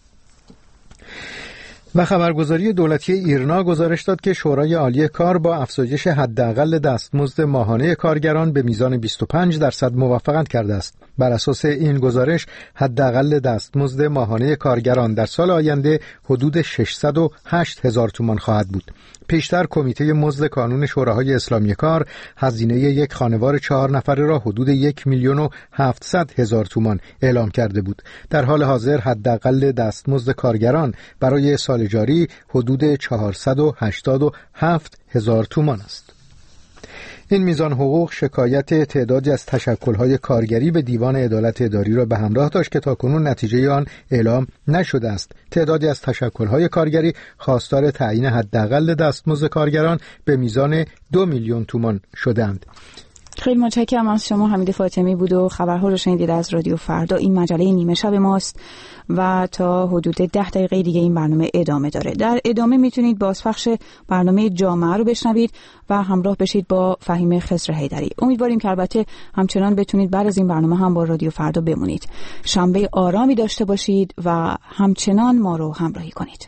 Speaker 25: و خبرگزاری دولتی ایرنا گزارش داد که شورای عالی کار با افزایش حداقل دستمزد ماهانه کارگران به میزان بیست و پنج درصد موافقت کرده است. بر اساس این گزارش حداقل دستمزد ماهانه کارگران در سال آینده حدود ششصد و هشت هزار تومان خواهد بود. پیشتر کمیته مزد کانون شوراهای اسلامی کار هزینه یک خانوار چهار نفره را حدود یک میلیون و هفتصد هزار تومان اعلام کرده بود. در حال حاضر حداقل دستمزد کارگران برای سال جاری حدود چهارصد و هشتاد و هفت هزار تومان است. این میزان حقوق شکایت تعدادی از تشکل‌های کارگری به دیوان عدالت اداری را به همراه داشت که تاکنون نتیجه آن اعلام نشده است. تعدادی از تشکل‌های کارگری خواستار تعیین حداقل دستمزد کارگران به میزان دو میلیون تومان شدند.
Speaker 1: خیلی متشکرم از شما. حمید فاطمی بود و خبرها رو شنیدید از رادیو فردا. این مجله نیمه شب ماست و تا حدود ده دقیقه دیگه این برنامه ادامه داره. در ادامه میتونید بازپخش برنامه جامعه رو بشنوید و همراه بشید با فهیم خضر حیدری. امیدواریم که البته همچنان بتونید بعد از این برنامه هم با رادیو فردا بمونید. شنبه آرامی داشته باشید و همچنان ما رو همراهی کنید.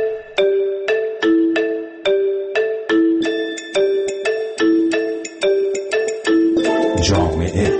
Speaker 2: جامعه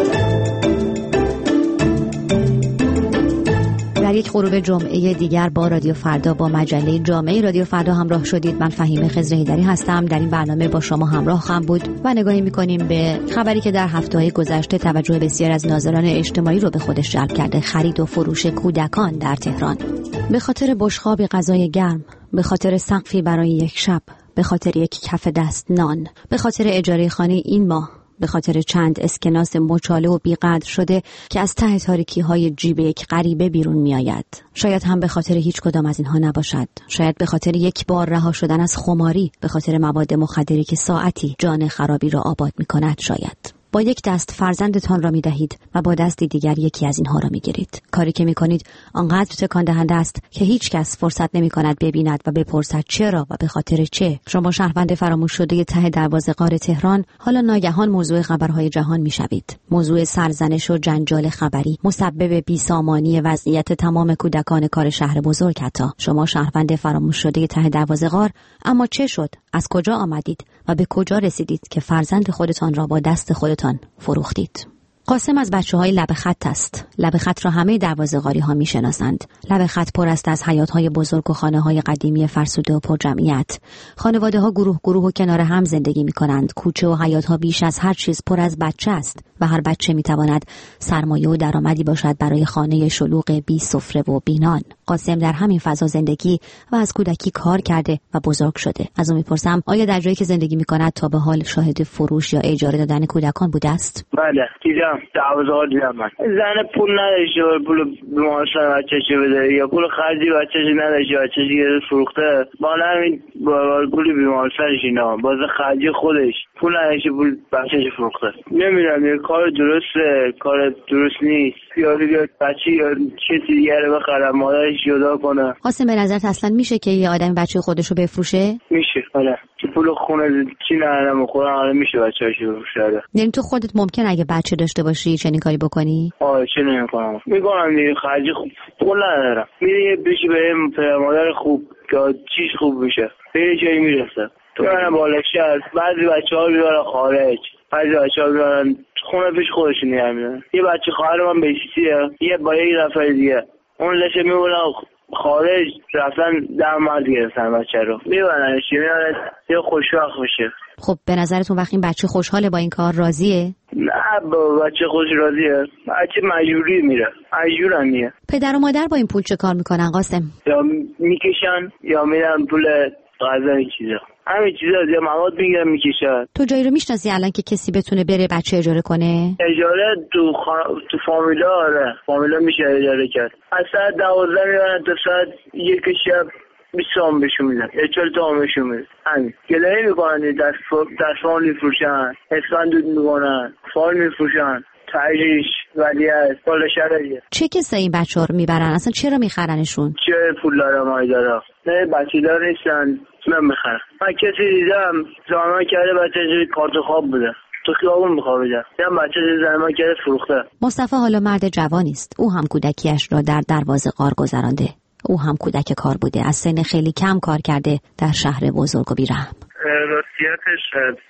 Speaker 9: در یک غروب جمعه دیگر با رادیو فردا با مجله جامعه رادیو فردا همراه شدید. من فهیم خضر حیدری هستم. در این برنامه با شما همراه خواهم بود و نگاهی می‌کنیم به خبری که در هفته‌های گذشته توجه بسیار از ناظران اجتماعی رو به خودش جلب کرده: خرید و فروش کودکان در تهران. به خاطر بشقاب غذای گرم، به خاطر سقفی برای یک شب، به خاطر یک کف دست نان، به خاطر اجاره خانه این ماه، به خاطر چند اسکناس مچاله و بیقدر شده که از ته تاریکی های جیب یک غریبه بیرون می آید. شاید هم به خاطر هیچ کدام از اینها نباشد. شاید به خاطر یک بار رها شدن از خماری، به خاطر مواد مخدری که ساعتی جان خرابی را آباد می کند. شاید با یک دست فرزندتان را می دهید و با دستی دیگر یکی از اینها را می گیرید. کاری که می کنید آنقدر تکان دهنده است که هیچ کس فرصت نمی کند ببیند و بپرسد چرا و به خاطر چه. شما شهروند فراموش شده ته دروازه غار تهران حالا ناگهان موضوع خبرهای جهان می شوید. موضوع سرزنش و جنجال خبری، مسبب بیسامانی وضعیت تمام کودکان کار شهر بزرگ. حتی شما شهروند فراموش شده ته دروازه غار، اما چه شد؟ از کجا آمدید و به کجا رسیدید که فرزند خودتان را با دست خودتان فروختید؟ قاسم از بچه‌های لب خط است. لب خط را همه دروازه‌غاری ها می‌شناسند. لب خط پر است از حیاط‌های بزرگ و خانه‌های قدیمی فرسوده و پر جمعیت. خانواده‌ها گروه گروه و کنار هم زندگی می‌کنند. کوچه و حیاط‌ها بیش از هر چیز پر از بچه است و هر بچه می‌تواند سرمایه و درآمدی باشد برای خانه شلوغ بی سفره و بینان. قاسم در همین فضا زندگی و از کودکی کار کرده و بزرگ شده. از اون می‌پرسم آیا در جایی که زندگی می‌کند تا به حال شاهد فروش یا اجاره دادن کودکان بوده است؟
Speaker 10: بله، دیدم. دعوازه‌ها دیدم. من زن پول نداشته پول بیمارستان بچه‌شو بده یا پول خرجی بچه‌شو نداشته بچه‌شو گرفت فروخته. بالا همین با پول بیمارستانش اینا باز خرجی خودش پول نداشته پول بچه‌شو فروخته. نمیدونم یه کار درسته کار درست نیست. یا دیگه بچه یا چیزی دیگه رو بخره مادرش جدا کنه.
Speaker 9: قاسم به نظرت اصلا میشه که یه آدم بچه خودشو بفروشه؟
Speaker 10: میشه. آره. پول خونه چی ندارم خودم آره میشه بچه‌شو بفروشه.
Speaker 9: یعنی تو خودت ممکن اگه بچه داشته باشی چنین کاری بکنی؟
Speaker 10: آره چه نمی‌کنم. میگم دیگه خرجی خوب پول ندارم. میره بشه به مادر خوب که چیز خوب بشه. به جایی میرسه. تو من بالای شهر بعضی بچه‌ها میبرن خارج. بعضی بچه‌ها میبرن خونه پیش خودشون نمیارن. یه بچه خواهر من بیسیه یه با یه نفر دیگه اون لشه میبرن خارج رفتن در مرد گرفتن بچه رو میبرنش میبرن یه خوشبخت بشه.
Speaker 9: خب به نظرتون وقتی این بچه خوشحاله با این کار راضیه؟
Speaker 10: نه با بچه خوش راضیه. بچه مجبوری میره مجبورن میره.
Speaker 9: پدر و مادر با این پول چه کار میکنن قاسم؟
Speaker 10: یا میکشن یا میرن پول غذا این چیزا همین چیزا یا مواد میگیرن میکشن.
Speaker 9: تو جایی رو میشناسی الان که کسی بتونه بره بچه اجاره کنه؟
Speaker 10: اجاره تو خا... تو فامیلا آره فامیلا میشه اجاره کرد. از ساعت دوازده میبرن تا ساعت یک شب بیست تومن بهشون میدن یا چهل تومن بهشون میدن. همین گلایه میکنن دست دستمال میفروشن اسفند دود میکنن فال میفروشن تایریش ولی از بالا شرایه.
Speaker 9: چه کسی این بچه ها رو میبرن؟ اصلا چرا میخرنشون؟
Speaker 10: چه پول دارم های دارم نه بچه دار نیستن من میخرم. من کسی دیدم زمان کرده بچه کارت خواب بوده تو خیابون میخوابیدم دیدم بچه زمان کرده فروخته.
Speaker 9: مصطفی حالا مرد جوانی است. او هم کودکیش را در دروازه غار گذرانده. او هم کودک کار بوده. از سن خیلی کم کار کرده در شهر بزرگ و بیرحم.
Speaker 11: راستیتش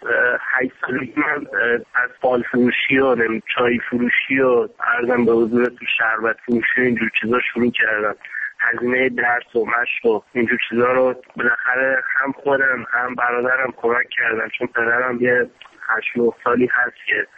Speaker 11: هشت سالگی من از فال فروشی و چای فروشی و عرضم به حضور تو شربت فروشی و اینجور چیزا شروع کردم. هزینه درس و مشق و اینجور چیزا رو بالاخره هم خودم هم برادرم کمک کردم چون پدرم یه هشت نه سالی هست که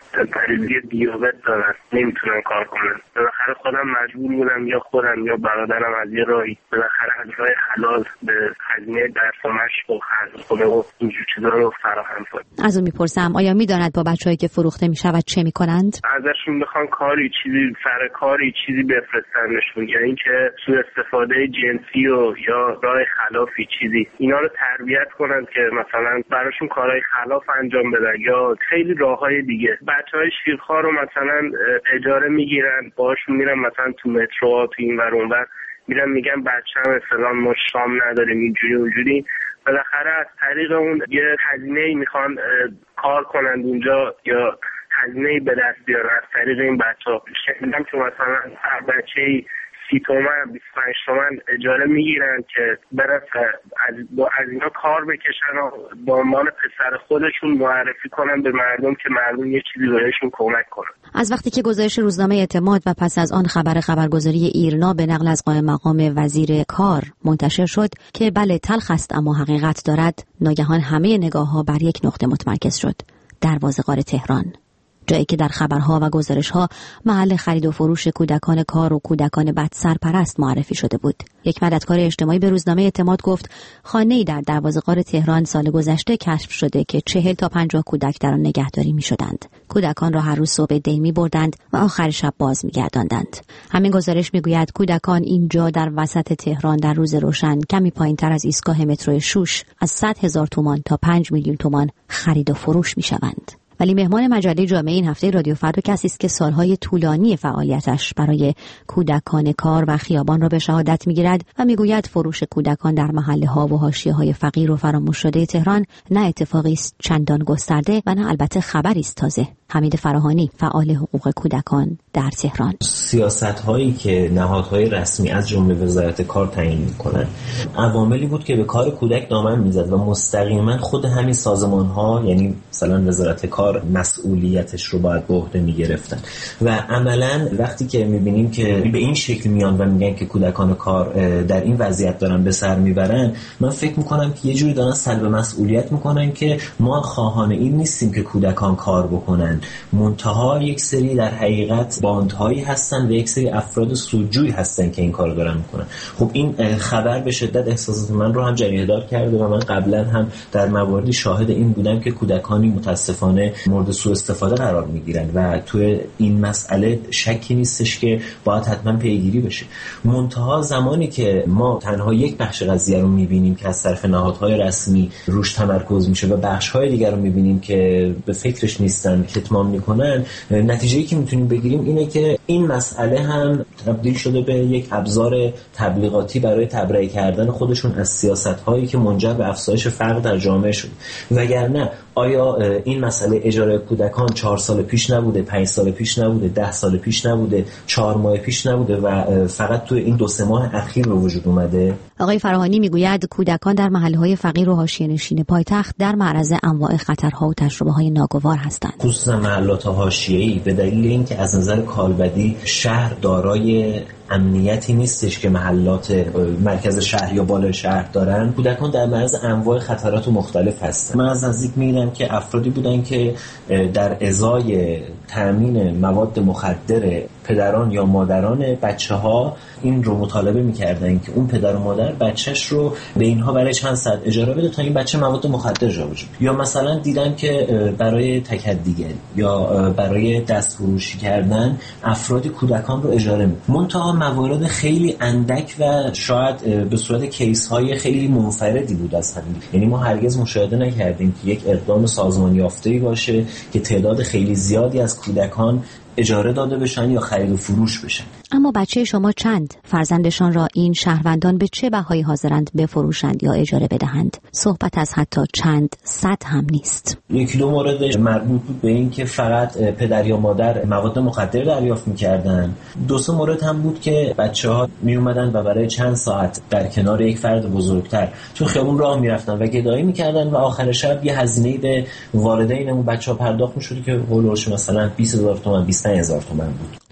Speaker 11: مریضی دیابت دارن، نمیتونن کار کنن. بالاخره خودم مجبور بودم یا خودم یا برادرم از یه راهی بالاخره از راه حلال به هزینه درس و مشق و خرج خونه و اینجور چیزا رو فراهم کنم.
Speaker 9: از اون میپرسم آیا میداند با بچه‌هایی که فروخته میشود چه میکنند؟
Speaker 11: ازشون میخوان کاری چیزی سر کاری چیزی بفرستنشون، یا اینکه سوء استفاده جنسی و یا راه خلافی چیزی، اینا رو تربیت کنن که مثلا براشون کارهای خلاف انجام بدن یا خیلی راههای دیگه. بچهای شیرخوار رو مثلا اجاره میگیرن، باهاشون میرن مثلا تو مترو تو این ور اون ور میرن میگن بچه‌م مثلا ما شام نداریم اینجوری اونجوری. بالاخره از طریق اون یه هزینه‌ای میخوان کار کنند اونجا یا هزینه‌ای به دست بیارن از طریق این بچه‌ها. شنیدم که مثلا هر بچه‌ای سی تومن بیست و پنج تومن اجاره میگیرن که برن از با از اینا کار بکشن و با عنوان پسر خودشون معرفی کنن به مردم که مردم یه چیزی بهشون کمک کنن.
Speaker 9: از وقتی که گزارش روزنامه اعتماد و پس از آن خبر خبرگزاری ایرنا به نقل از قائم مقام وزیر کار منتشر شد که بله تلخ است اما حقیقت دارد، ناگهان همه نگاه‌ها بر یک نقطه متمرکز شد: دروازه غار تهران، جایی که در خبرها و گزارشها محل خرید و فروش کودکان کار و کودکان بد سرپرست معرفی شده بود. یک مددکار اجتماعی به روزنامه اعتماد گفت خانه‌ای در دروازه غار تهران سال گذشته کشف شده که چهل تا پنجاه کودک در آن نگهداری می‌شدند. کودکان را هر روز صبح دی می‌بردند و آخر شب باز می‌گرداندند. همین گزارش می‌گوید کودکان اینجا در وسط تهران در روز روشن کمی پایین‌تر از ایستگاه مترو شوش از صد هزار تومان تا پنج میلیون تومان خرید و فروش می‌شوند. ولی مهمان مجله جامعه این هفته رادیو فردا کسی است که سالهای طولانی فعالیتش برای کودکان کار و خیابان را به شهادت می‌گیرد و می‌گوید فروش کودکان در محله‌ها و حاشیه‌های فقیر و فراموش شده تهران نه اتفاقی است چندان گسترده و نه البته خبری است تازه. حمید فراهانی، فعال حقوق کودکان در تهران:
Speaker 12: سیاست‌هایی که نهادهای رسمی از جمله وزارت کار تعیین می‌کنند عواملی بود که به کار کودک دامن می‌زد و مستقیما خود همین سازمان‌ها، یعنی مثلا وزارت کار، مسئولیتش رو باید به عهده می‌گرفتن و عملاً وقتی که می‌بینیم که به این شکل میان و میگن که کودکان کار در این وضعیت دارن به سر میبرن، من فکر می‌کنم که یه جوری دارن سلب مسئولیت می‌کنن که ما خواهان این نیستیم که کودکان کار بکنن، منتها یک سری در حقیقت باندهایی هستن و یک سری افراد سودجوی هستن که این کارو دارن میکنن. خب این خبر به شدت احساسات من رو هم جریحه دار کرده و من قبلا هم در مواردی شاهد این بودم که کودکانی متاسفانه مورد سوء استفاده قرار میگیرن و توی این مسئله شکی نیستش که باید حتما پیگیری بشه. منتها زمانی که ما تنها یک بخش قضیه رو میبینیم که از طرف نهادهای رسمی روش تمرکز میشه و بخش‌های دیگر رو میبینیم که به فکرش نیستن، کتمان میکنن، نتیجه‌ای که میتونیم بگیریم اینه که این مسئله هم تبدیل شده به یک ابزار تبلیغاتی برای تبرئه کردن خودشون از سیاست‌هایی که منجر به افزایش فقر در جامعه شد. وگرنه آیا این مسئله اجاره کودکان چهار سال پیش نبوده، پنج سال پیش نبوده، ده سال پیش نبوده، چهار ماه پیش نبوده و فقط تو این دو سه ماه اخیر به وجود اومده؟
Speaker 9: آقای فراهانی میگوید کودکان در محله‌های فقیر و حاشیه‌نشین پایتخت در معرض انواع خطرها و تجربه‌های ناگوار هستند.
Speaker 12: خصوصا محلات حاشیه‌ای به دلیل اینکه از نظر کالبدی شهر دارای امنیتی نیستش که محلات مرکز شهر یا بالای شهر دارن، کودکان در معرض انواع خطرات مختلف هستن. من از نزدیک می‌بینم که افرادی بودن که در ازای تامین مواد مخدر پدران یا مادران بچه‌ها این رو مطالبه می‌کردن که اون پدر و مادر بچه‌ش رو به اینها برای چند ساعت اجاره بده تا این بچه مواد مخدر جابجا. یا مثلا دیدن که برای تکدیگری یا برای دستفروشی کردن افرادی کودکان رو اجاره می‌کنن. منتها موارد خیلی اندک و شاید به صورت کیس‌های خیلی منفردی بود از همین. یعنی ما هرگز مشاهده نکردیم که یک اقدام سازمان یافته‌ای باشه که تعداد خیلی زیادی از کودکان اجاره داده بشن یا خرید و فروش بشن.
Speaker 9: اما بچه شما چند فرزندشان را این شهروندان به چه بهایی حاضرند بفروشند یا اجاره بدهند؟ صحبت از حتی چند صد هم نیست.
Speaker 12: یکی دو مورد مربوط بود به این که فقط پدر یا مادر مواد مخدر دریافت می‌کردن. دو سه مورد هم بود که بچه‌ها می اومدن و برای چند ساعت در کنار یک فرد بزرگتر تو خیابون راه می‌رفتن و گدایی می‌کردن و آخر شب یه هزینه‌ای به والدین اون بچه‌ها پرداخت می‌شد که هولوش مثلا بیست هزار تومان بیست و پنج هزار تومان بود.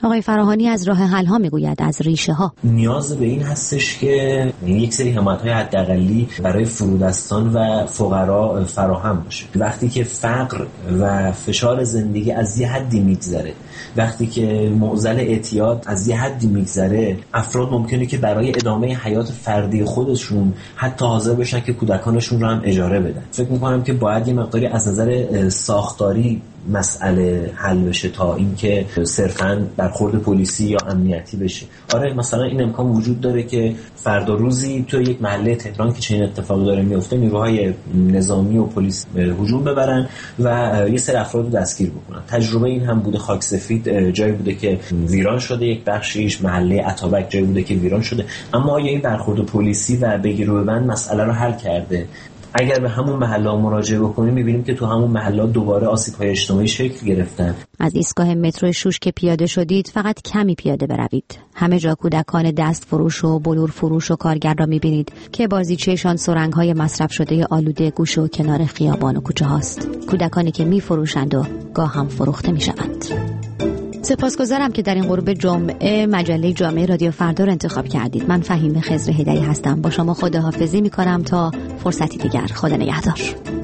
Speaker 9: آقای فراهانی از راه حل ها میگوید، از ریشه ها.
Speaker 12: نیاز به این هستش که یک سری حمایت های حداقلی برای فرودستان و فقرا فراهم باشه. وقتی که فقر و فشار زندگی از یه حدی میگذره، وقتی که معضل اعتیاد از یه حدی میگذره، افراد ممکنه که برای ادامه حیات فردی خودشون حتی حاضر بشن که کودکانشون رو هم اجاره بدن. فکر میکنم که باید یه مقداری از نظر ساختاری مسئله حل بشه تا اینکه صرفاً برخورد پلیسی یا امنیتی بشه. آره مثلا این امکان وجود داره که فردا روزی تو یک محله تهران که چنین اتفاقی داره میفته، نیروهای نظامی و پلیس هجوم ببرن و یه سری افراد رو دستگیر بکنن. تجربه این هم بوده. خاک سفید جایی بوده که ویران شده، یک بخشیش محله عطابک جایی بوده که ویران شده، اما آیا این برخورد پلیسی و بگیر و ببند مسئله رو حل کرده؟ اگر به همون محله‌ها مراجعه بکنیم می‌بینیم که تو همون محله‌ها دوباره آسیب‌های اجتماعی شکل گرفتن.
Speaker 9: از ایستگاه مترو شوش که پیاده شدید فقط کمی پیاده بروید. همه جا کودکان دست فروش و بلور فروش و کارگر را می‌بینید که بازیچه‌شان سرنگ‌های مصرف شده آلوده گوشه و کنار خیابان و کوچه هاست. کودکانی که می‌فروشند و گاه هم فروخته می‌شوند. سپاسگزارم که در این غروب جمعه مجله جامعه رادیو فردا رو انتخاب کردید. من فهیم خضر هدایی هستم. با شما خداحافظی می‌کنم تا فرصتی دیگر. خدا نگهدار.